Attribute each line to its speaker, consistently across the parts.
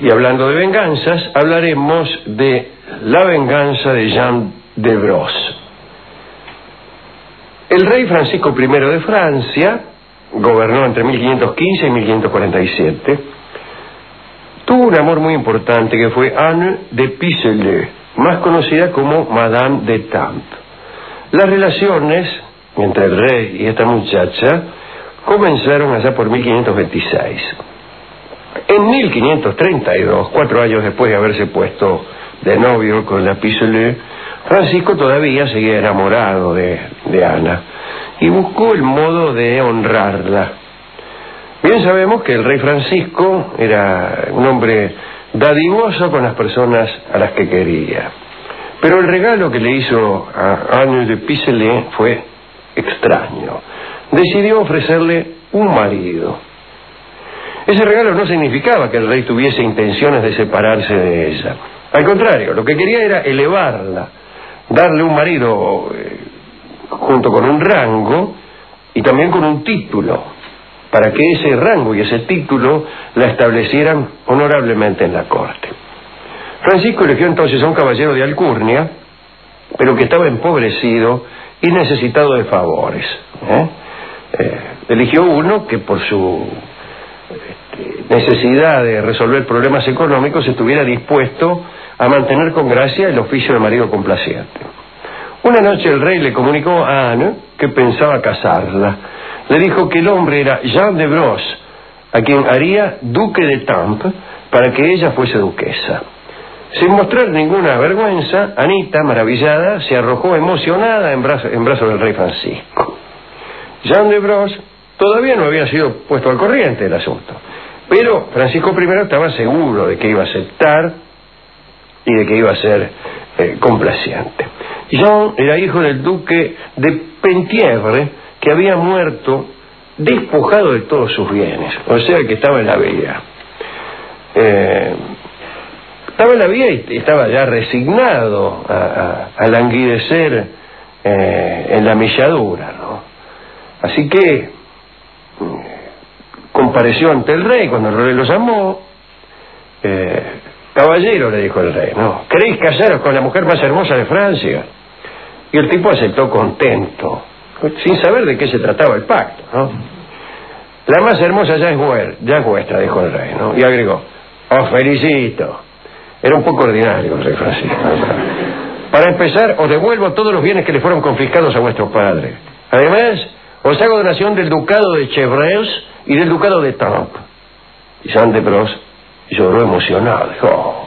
Speaker 1: Y hablando de venganzas, hablaremos de la venganza de Jean de Brosse. El rey Francisco I de Francia gobernó entre 1515 y 1547. Tuvo un amor muy importante que fue Anne de Pisseleu, más conocida como Madame d'Etampes. Las relaciones entre el rey y esta muchacha comenzaron allá por 1526. En 1532, 4 años después de haberse puesto de novio con la Pisseleu, Francisco todavía seguía enamorado de Ana y buscó el modo de honrarla. Bien sabemos que el rey Francisco era un hombre dadivoso con las personas a las que quería. Pero el regalo que le hizo a Anne de Pisseleu fue extraño. Decidió ofrecerle un marido. Ese regalo no significaba que el rey tuviese intenciones de separarse de ella. Al contrario, lo que quería era elevarla, darle un marido junto con un rango y también con un título, para que ese rango y ese título la establecieran honorablemente en la corte. Francisco eligió entonces a un caballero de alcurnia, pero que estaba empobrecido y necesitado de favores. Eligió uno que por su necesidad de resolver problemas económicos estuviera dispuesto a mantener con gracia el oficio de marido complaciente. Una noche el rey le comunicó a Anne que pensaba casarla. Le dijo que el hombre era Jean de Brosse, a quien haría duque de Tampes para que ella fuese duquesa. Sin mostrar ninguna vergüenza, Anita, maravillada, se arrojó emocionada en brazos del rey Francisco. Jean de Brosse todavía no había sido puesto al corriente del asunto, pero Francisco I estaba seguro de que iba a aceptar y de que iba a ser complaciente. Jean era hijo del duque de Penthièvre, que había muerto despojado de todos sus bienes, o sea que estaba en la vía. Estaba en la vía y estaba ya resignado a languidecer en la milladura, ¿no? Así que compareció ante el rey cuando el rey lo llamó. Caballero, le dijo el rey, ¿no? ¿Queréis casaros con la mujer más hermosa de Francia? Y el tipo aceptó contento, sin saber de qué se trataba el pacto, ¿no? La más hermosa ya es vuestra, dijo el rey, ¿no? Y agregó, os felicito. Era un poco ordinario el rey Francisco, ¿no? Para empezar, os devuelvo todos los bienes que le fueron confiscados a vuestro padre. Además, os hago donación del ducado de Chevreuse y del ducado de Tampes. Y Jean de Brosse lloró emocionado, dijo, oh.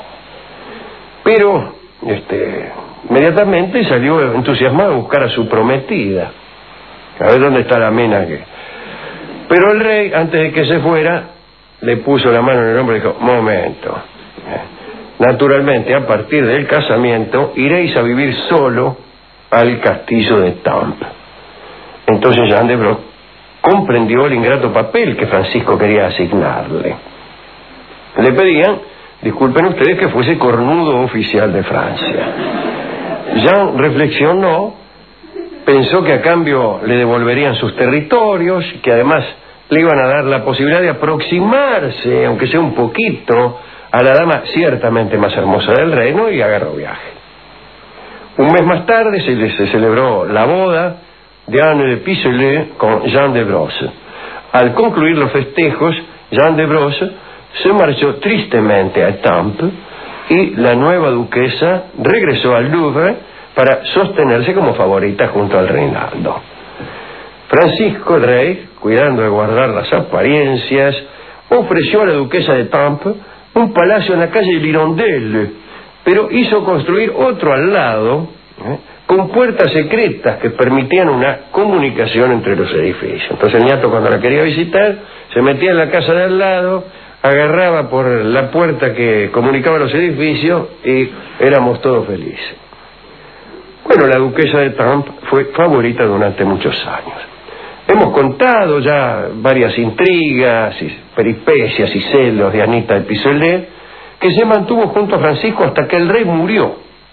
Speaker 1: Pero inmediatamente salió entusiasmado a buscar a su prometida, a ver dónde está la mina que... Pero el rey, antes de que se fuera, le puso la mano en el hombro y dijo, momento, naturalmente a partir del casamiento iréis a vivir solo al castillo de Tampes. Entonces Jean de Brosse comprendió el ingrato papel que Francisco quería asignarle. Le pedían, disculpen ustedes, que fuese cornudo oficial de Francia. Jean reflexionó, pensó que a cambio le devolverían sus territorios, que además le iban a dar la posibilidad de aproximarse, aunque sea un poquito, a la dama ciertamente más hermosa del reino, y agarró viaje. Un mes más tarde se celebró la boda de Anne de Pisseleu con Jean de Brosse. Al concluir los festejos, Jean de Brosse se marchó tristemente a Tampes y la nueva duquesa regresó al Louvre para sostenerse como favorita junto al reinaldo. Francisco, el rey, cuidando de guardar las apariencias, ofreció a la duquesa de Tampes un palacio en la calle L'Hirondelle, pero hizo construir otro al lado, con puertas secretas que permitían una comunicación entre los edificios. Entonces el nieto, cuando la quería visitar, se metía en la casa de al lado, agarraba por la puerta que comunicaba los edificios y éramos todos felices. Bueno, la duquesa de Tampes fue favorita durante muchos años. Hemos contado ya varias intrigas, y peripecias y celos de Anita de Pisseleu, que se mantuvo junto a Francisco hasta que el rey murió.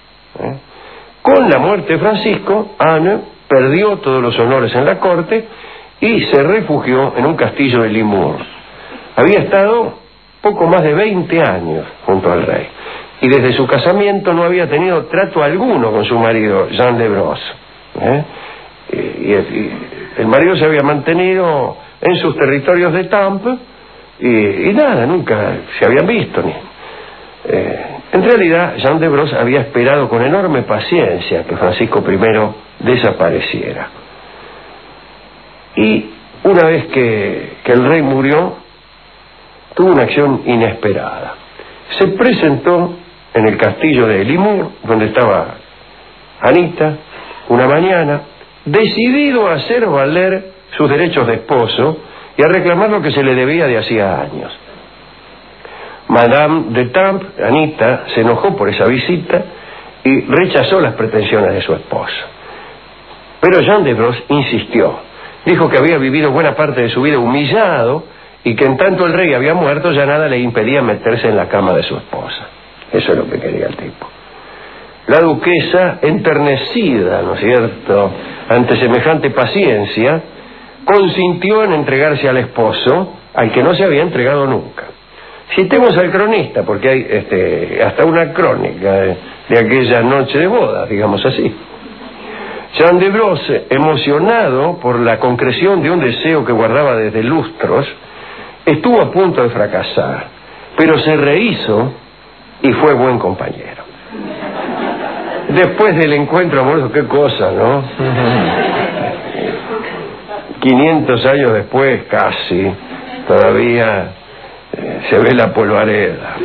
Speaker 1: Con la muerte de Francisco, Anne perdió todos los honores en la corte y se refugió en un castillo de Limours. Había estado poco más de 20 años junto al rey, y desde su casamiento no había tenido trato alguno con su marido, Jean de Brosse. Y el marido se había mantenido en sus territorios de Tampes y nada, nunca se habían visto ni... En realidad, Jean de Brosse había esperado con enorme paciencia que Francisco I desapareciera. Y una vez que el rey murió, tuvo una acción inesperada. Se presentó en el castillo de Limours, donde estaba Anita, una mañana, decidido a hacer valer sus derechos de esposo y a reclamar lo que se le debía de hacía años. Madame de Tampes, Anita, se enojó por esa visita y rechazó las pretensiones de su esposo. Pero Jean de Brosse insistió. Dijo que había vivido buena parte de su vida humillado y que en tanto el rey había muerto ya nada le impedía meterse en la cama de su esposa. Eso es lo que quería el tipo. La duquesa, enternecida, ¿no es cierto?, ante semejante paciencia, consintió en entregarse al esposo, al que no se había entregado nunca. Citemos al cronista, porque hay hasta una crónica de aquella noche de boda, digamos así. Jean de Brosse, emocionado por la concreción de un deseo que guardaba desde lustros, estuvo a punto de fracasar, pero se rehizo y fue buen compañero. Después del encuentro amoroso, qué cosa, ¿no? 500 años después, casi, todavía se ve la polvareda.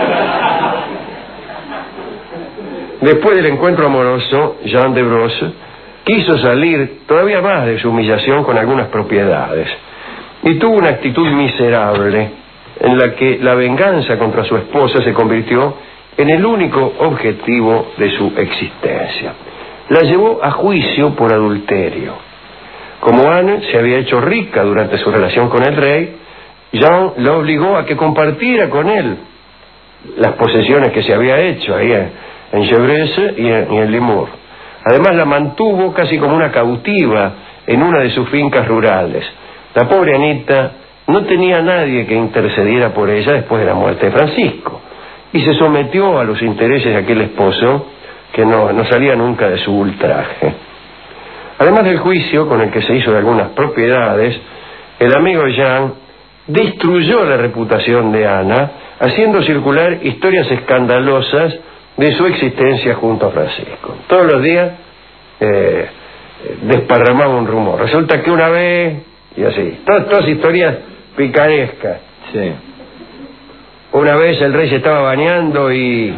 Speaker 1: Después del encuentro amoroso, Jean de Brosse quiso salir todavía más de su humillación con algunas propiedades y tuvo una actitud miserable en la que la venganza contra su esposa se convirtió en el único objetivo de su existencia. La llevó a juicio por adulterio. Como Anne se había hecho rica durante su relación con el rey, Jean la obligó a que compartiera con él las posesiones que se había hecho ahí en Gevresse y en Limours. Además la mantuvo casi como una cautiva en una de sus fincas rurales. La pobre Anita no tenía a nadie que intercediera por ella después de la muerte de Francisco, y se sometió a los intereses de aquel esposo que no salía nunca de su ultraje. Además del juicio con el que se hizo de algunas propiedades, el amigo Jean destruyó la reputación de Ana, haciendo circular historias escandalosas de su existencia junto a Francisco. Todos los días desparramaba un rumor. Resulta que una vez, y así, todas historias picarescas.
Speaker 2: Sí.
Speaker 1: Una vez el rey se estaba bañando y...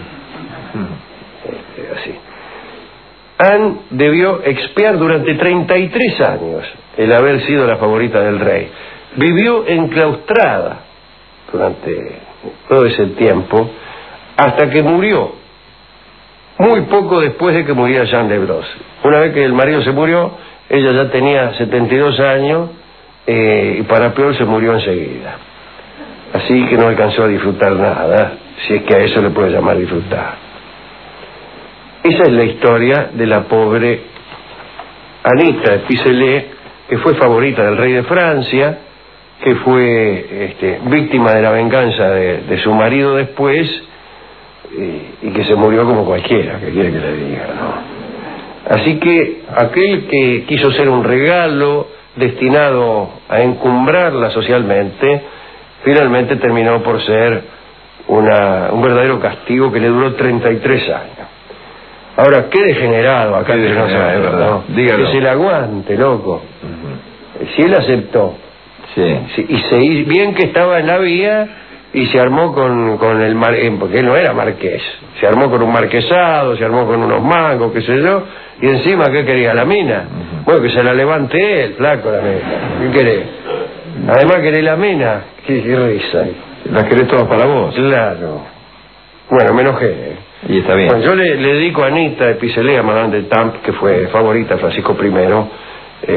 Speaker 1: así. Anne debió expiar durante 33 años el haber sido la favorita del rey. Vivió enclaustrada durante todo ese tiempo hasta que murió, muy poco después de que muriera Jean de Brosse. Una vez que el marido se murió, ella ya tenía 72 años y para peor se murió enseguida. Así que no alcanzó a disfrutar nada, si es que a eso le puede llamar disfrutar. Esa es la historia de la pobre Anita de Picelet, que fue favorita del rey de Francia, que fue víctima de la venganza de su marido después, y que se murió como cualquiera, que quiere que le diga, ¿no? Así que aquel que quiso ser un regalo destinado a encumbrarla socialmente, finalmente terminó por ser un verdadero castigo que le duró 33 años. Ahora, qué degenerado acá entre nosotros,
Speaker 2: es verdad.
Speaker 1: ¿no?
Speaker 2: Dígalo.
Speaker 1: Que se le aguante, loco. Si él aceptó, y bien que estaba en la vía y se armó con el porque él no era marqués, se armó con un marquesado, se armó con unos mangos, qué sé yo, y encima, ¿qué quería? ¿La mina? Bueno, que se la levante él, flaco, la mina. ¿Qué querés? Además, ¿querés la mina? Qué risa.
Speaker 2: ¿Las querés todas para vos?
Speaker 1: Claro. Bueno, me enojé.
Speaker 2: Y está bien.
Speaker 1: Bueno, yo le dedico a Anita de Picelet, a Madame de Tampes, que fue favorita de Francisco I,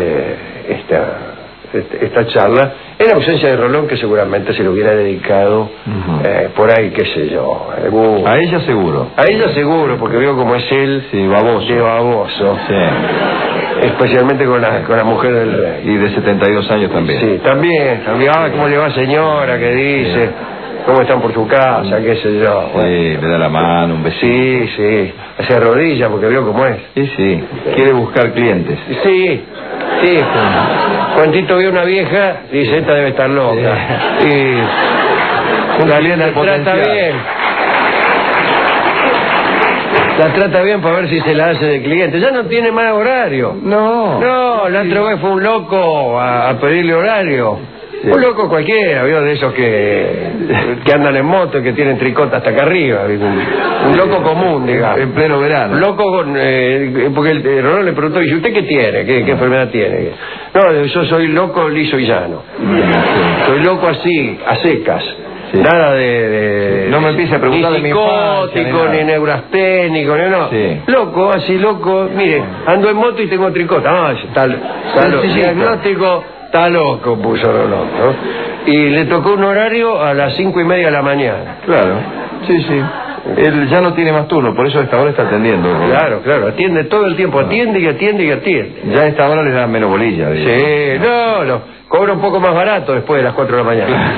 Speaker 1: esta charla, en ausencia de Rolón, que seguramente se lo hubiera dedicado por ahí, qué sé yo.
Speaker 2: A ella seguro.
Speaker 1: A ella seguro, porque veo como es él,
Speaker 2: sí, baboso.
Speaker 1: De baboso.
Speaker 2: Sí.
Speaker 1: Especialmente con la mujer del rey.
Speaker 2: Y de 72 años también.
Speaker 1: Sí, también. ¿Cómo le va, señora? ¿Qué dice? cómo están por su casa, qué sé yo.
Speaker 2: Sí, le da la mano, un besito.
Speaker 1: Sí, sí, se arrodilla porque veo cómo es.
Speaker 2: Sí, quiere buscar clientes.
Speaker 1: Sí, sí. Cuantito ve una vieja, dice, esta debe estar loca. Y
Speaker 2: Un cliente
Speaker 1: la trata
Speaker 2: potencial.
Speaker 1: bien. La trata bien para ver si se la hace de cliente. Ya no tiene más horario.
Speaker 2: No.
Speaker 1: No, la otra vez fue un loco a pedirle horario. Sí. Un loco cualquiera, ¿vio? De esos que andan en moto y que tienen tricota hasta acá arriba. Un loco común, digamos.
Speaker 2: En pleno verano.
Speaker 1: Loco con... porque el Rolón le preguntó, ¿y usted qué tiene? ¿Qué enfermedad tiene? No, yo soy loco, liso y llano. Soy loco así, a secas. Sí. Nada de
Speaker 2: no me empiece a preguntar
Speaker 1: ni
Speaker 2: de mi
Speaker 1: psicótico, ni neurasténico, ni no.
Speaker 2: Sí.
Speaker 1: Loco, así loco. Mire, ando en moto y tengo tricota. Ah, está diagnóstico, está loco, puso Rolón, ¿no? Y le tocó un horario a las 5:30 de la mañana.
Speaker 2: Claro, sí. Él ya no tiene más turno, por eso a esta hora está atendiendo.
Speaker 1: Claro, atiende todo el tiempo, atiende y atiende y atiende.
Speaker 2: Ya a esta hora le dan menos bolilla.
Speaker 1: Sí, no, cobra un poco más barato después de las 4 de la mañana.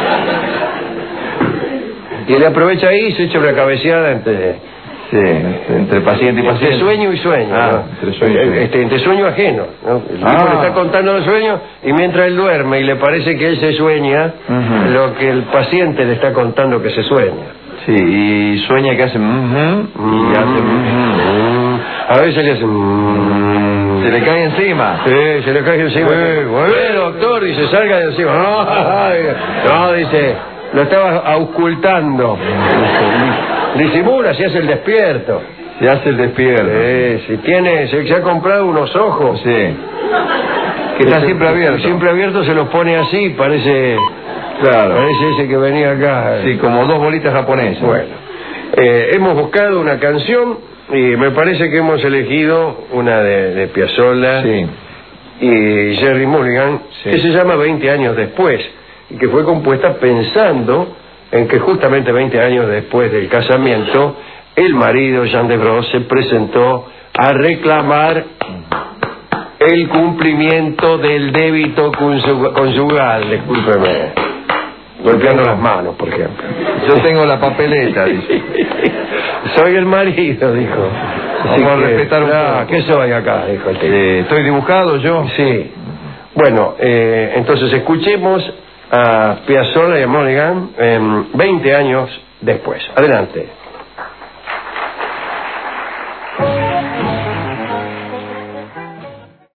Speaker 1: Y él aprovecha ahí y se echa una cabeceada
Speaker 2: entre paciente y paciente.
Speaker 1: Entre sueño y sueño. ¿No? Entre sueño ajeno, ¿no? El tipo le está contando los sueños y mientras él duerme y le parece que él se sueña, lo que el paciente le está contando que se sueña.
Speaker 2: Sí, y sueña que hace y hace
Speaker 1: a veces le hace
Speaker 2: se le cae encima.
Speaker 1: Sí, se le cae encima. Doctor, dice, salga de encima. No, dice, lo estaba auscultando. Disimula, se hace el despierto.
Speaker 2: Se hace el despierto.
Speaker 1: Se ha comprado unos ojos.
Speaker 2: Sí. Que está siempre abierto.
Speaker 1: Siempre abierto, se los pone así, parece...
Speaker 2: Claro.
Speaker 1: Parece ese que venía acá.
Speaker 2: Sí, como 2 bolitas japonesas.
Speaker 1: Bueno, hemos buscado una canción y me parece que hemos elegido una de Piazzolla y Jerry Mulligan, que se llama 20 años después, y que fue compuesta pensando en que justamente 20 años después del casamiento, el marido, Jean Desbros, se presentó a reclamar el cumplimiento del débito conyugal. Discúlpeme. Golpeando las manos, por ejemplo.
Speaker 2: Yo tengo la papeleta, dice.
Speaker 1: Soy el marido, dijo.
Speaker 2: Vamos a respetar un poco.
Speaker 1: ¿Qué soy acá? Dijo el tipo.
Speaker 2: ¿Estoy dibujado yo?
Speaker 1: Sí. Bueno, entonces escuchemos a Piazzolla y a Mulligan 20 años después. Adelante.